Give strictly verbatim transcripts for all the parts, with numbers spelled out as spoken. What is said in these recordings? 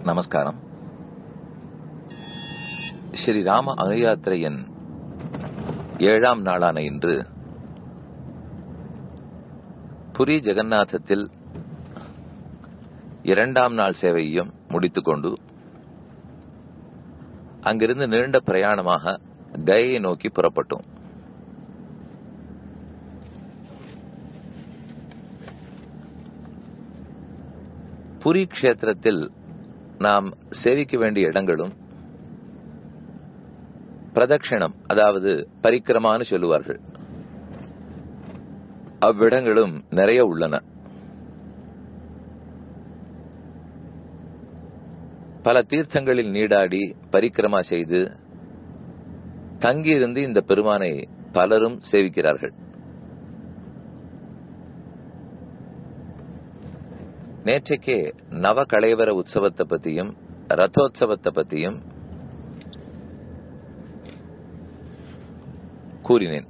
நமஸ்காரம். ஸ்ரீராம அனுயாத்திரையின் ஏழாம் நாளான இன்று புரி ஜெகநாதத்தில் இரண்டாம் நாள் சேவையையும் முடித்துக் கொண்டு அங்கிருந்து நீண்ட பிரயாணமாக கயையை நோக்கி புறப்பட்டோம். புரி க்ஷேத்திரத்தில் நாம் சேவிக்க வேண்டிய இடங்களும் பிரதட்சிணம், அதாவது பரிக்கிரமான்னு சொல்லுவார்கள், அவ்விடங்களும் நிறைய உள்ளன. பல தீர்த்தங்களில் நீடாடி பரிக்கிரமா செய்து தங்கியிருந்து இந்த பெருமானை பலரும் சேவிக்கிறார்கள். நேற்றைக்கே நவ களைவர உற்சவத்தை பத்தியும் ரதோத்சவத்தை பத்தியும் கூறினேன்.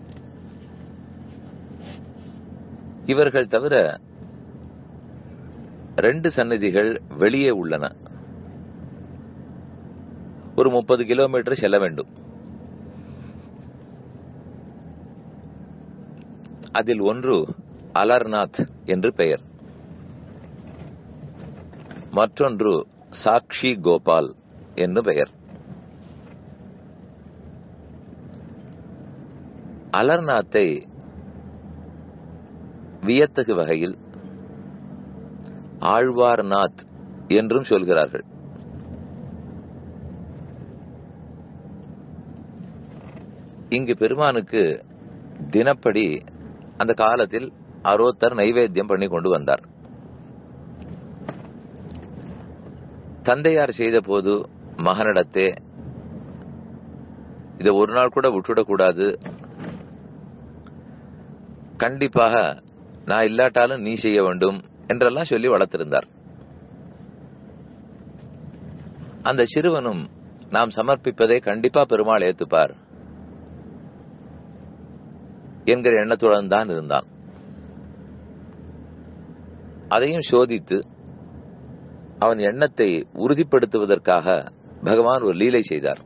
இவர்கள் தவிர ரெண்டு சந்நிதிகள் வெளியே உள்ளன. ஒரு முப்பது கிலோமீட்டர் செல்ல வேண்டும். அதில் ஒன்று அலர்நாத் என்று பெயர், மற்றொன்று சாக்ஷி கோபால் என்று பெயர். அலர்நாத்தை வியத்தகு வகையில் ஆழ்வார்நாத் என்றும் சொல்கிறார்கள். இங்கு பெருமானுக்கு தினப்படி அந்த காலத்தில் அரோத்தர் நைவேத்தியம் பண்ணி கொண்டு வந்தார். தந்தையார் செய்த போது மகனிடத்தே இதை ஒரு நாள் கூட விட்டுவிடக்கூடாது, கண்டிப்பாக நான் இல்லாட்டாலும் நீ செய்ய வேண்டும் என்றெல்லாம் சொல்லி வளர்த்திருந்தார். அந்த சிறுவனும் நாம் சமர்ப்பிப்பதை கண்டிப்பா பெருமாள் ஏத்துப்பார் என்கிற எண்ணத்துடன் தான் இருந்தான். அதையும் சோதித்து அவன் எண்ணத்தை உறுதிப்படுத்துவதற்காக பகவான் ஒரு லீலை செய்தார்.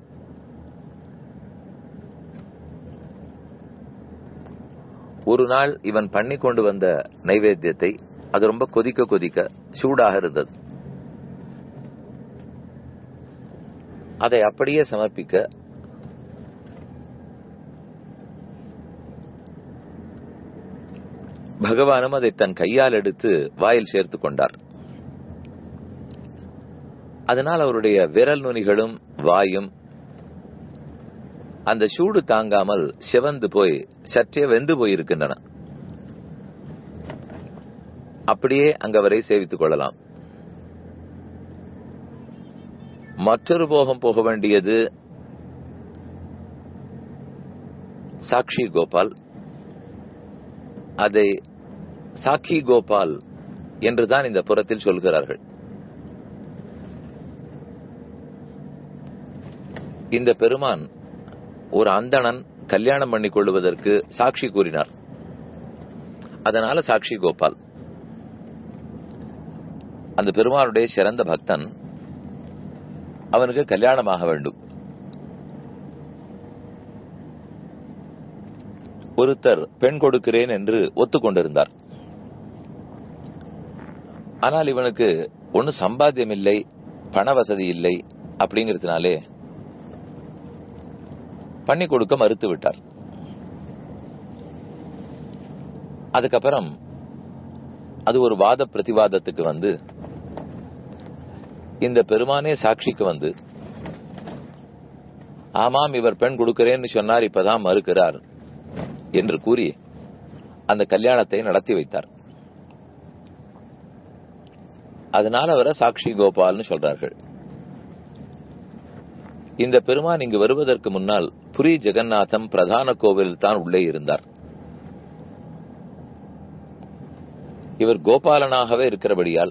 ஒரு நாள் இவன் பண்ணி கொண்டு வந்த நைவேத்தியத்தை, அது ரொம்ப கொதிக்க கொதிக்க சூடாக இருந்தது, அதை அப்படியே சமர்ப்பிக்க பகவானும் அதை தன் கையால் எடுத்து வாயில் சேர்த்து கொண்டார். அதனால் அவருடைய விரல் நுனிகளும் வாயும் அந்த சூடு தாங்காமல் சிவந்து போய் சற்றே வெந்து போயிருக்கின்றன. அப்படியே அங்க வரை சேவித்துக் கொள்ளலாம். மற்றொரு போகம் போக வேண்டியது சாக்ஷி கோபால். அதை சாக்கி கோபால் என்றுதான் இந்த புறத்தில் சொல்கிறார்கள். இந்த பெருமான் ஒரு அந்தணன் கல்யாணம் பண்ணிக் கொள்வதற்கு சாட்சி கூறினார். அதனால சாக்ஷி கோபால். அந்த பெருமானுடைய சிறந்த பக்தன், அவனுக்கு கல்யாணமாக வேண்டும். ஒருத்தர் பெண் கொடுக்கிறேன் என்று ஒத்துக்கொண்டிருந்தார். ஆனால் இவனுக்கு ஒன்னு சம்பாத்தியம் இல்லை, பண வசதி இல்லை, அப்படிங்கிறதுனாலே பண்ணி கொடுக்க மறுத்து விட்டார். அதுக்கப்புறம் அது ஒரு வாத பிரதிவாதத்துக்கு வந்து இந்த பெருமானே சாட்சிக்கு வந்து, ஆமாம் இவர் பெண் கொடுக்கிறேன்னு சொன்னார், இப்பதான் மறுக்கிறார் என்று கூறி அந்த கல்யாணத்தை நடத்தி வைத்தார். அதனால அவரை சாக்ஷி கோபால்னு சொல்றார்கள். இந்த பெருமான் இங்கு வருவதற்கு முன்னால் புரி ஜெகநாதம் பிரதான கோவில் தான் உள்ளே இருந்தார். இவர் கோபாலனாகவே இருக்கிறபடியால்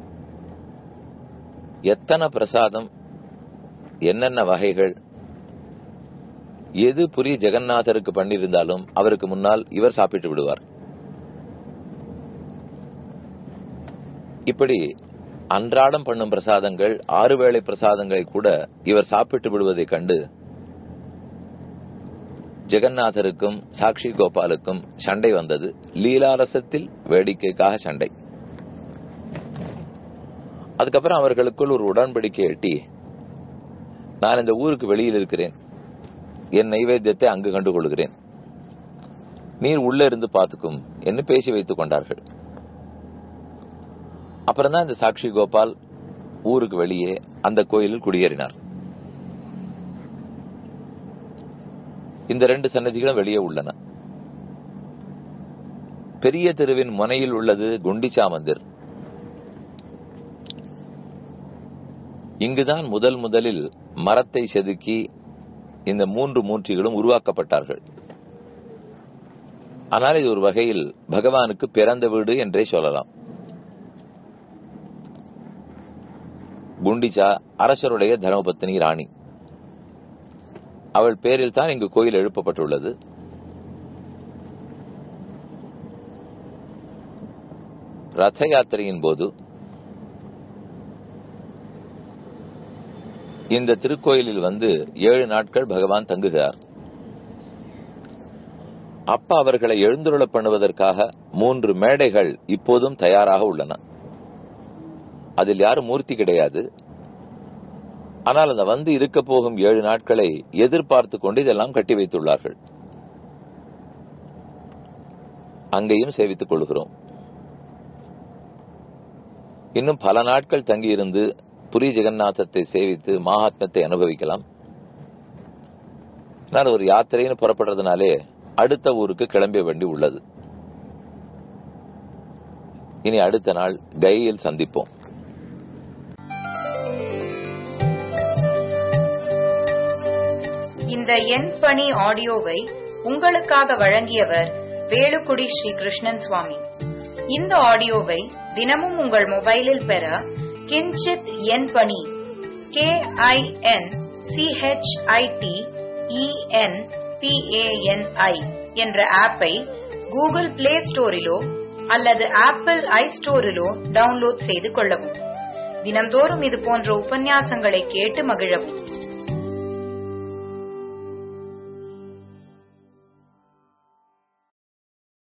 எத்தனை பிரசாதம், என்னென்ன வகைகள், எது புரி ஜெகநாதருக்கு பண்ணியிருந்தாலும் அவருக்கு முன்னால் இவர் சாப்பிட்டு விடுவார். இப்படி அன்றாடம் பண்ணும் பிரசாதங்கள், ஆறு வேளை பிரசாதங்களை கூட இவர் சாப்பிட்டு விடுவதைக் கண்டு ஜெகநாதருக்கும் சாக்ஷி கோபாலுக்கும் சண்டை வந்தது. லீலாரசத்தில் வேடிக்கைக்காக சண்டை. அதுக்கப்புறம் அவர்களுக்குள் ஒரு உடன்படிக்கை எட்டி, நான் இந்த ஊருக்கு வெளியில் இருக்கிறேன், என் நைவேத்தியத்தை அங்கு கண்டு கொள்கிறேன், நீர் உள்ள இருந்து பார்த்துக்கும் என்று பேசி வைத்துக் கொண்டார்கள். அப்புறம் தான் இந்த சாக்ஷி கோபால் ஊருக்கு வெளியே அந்த கோயிலில் குடியேறினார். இந்த ரெண்டு சன்னதிகளும் வெளியே உள்ளன. பெரிய தெருவின் முனையில் உள்ளது குண்டிச்சா மந்திர். இங்குதான் முதல் முதலில் மரத்தை செதுக்கி இந்த மூன்று மூர்த்திகளும் உருவாக்கப்பட்டார்கள். ஆனால் இது ஒரு வகையில் பகவானுக்கு பிறந்த வீடு என்றே சொல்லலாம். குண்டிச்சா அரசருடைய தர்மபத்தினி ராணி, அவள் பேரில் தான் இங்கு கோயில் எழுப்பப்பட்டுள்ளது. ரத யாத்திரையின் போது இந்த திருக்கோயிலில் வந்து ஏழு நாட்கள் பகவான் தங்குகிறார். அப்ப அவர்களை எழுந்துருள பண்ணுவதற்காக மூன்று மேடைகள் இப்போதும் தயாராக உள்ளன. அதில் யாரும் மூர்த்தி கிடையாது. ஆனால் அந்த வந்து இருக்க போகும் ஏழு நாட்களை எதிர்பார்த்து கொண்டு இதெல்லாம் கட்டி வைத்துள்ளார்கள். அங்கேயும் சேவித்துக் கொள்கிறோம். இன்னும் பல நாட்கள் தங்கியிருந்து புரி ஜெகநாதத்தை சேவித்து மகாத்மத்தை அனுபவிக்கலாம். நான் ஒரு யாத்திரைன்னு புறப்படுறதுனாலே அடுத்த ஊருக்கு கிளம்ப வேண்டி உள்ளது. இனி அடுத்த நாள் கயில் சந்திப்போம். இந்த என் பணி ஆடியோவை உங்களுக்காக வழங்கியவர் வேலுக்குடி ஸ்ரீ கிருஷ்ணன் சுவாமி. இந்த ஆடியோவை தினமும் உங்கள் மொபைலில் பெற கிஞ்சித் என் பணி K I N C H I T E N P A N I என்ற ஆப்பை கூகுள் பிளே ஸ்டோரிலோ அல்லது ஆப்பிள் ஐ ஸ்டோரிலோ டவுன்லோட் செய்து கொள்ளவும். தினம்தோறும் இது போன்ற உபன்யாசங்களை கேட்டு மகிழவும்.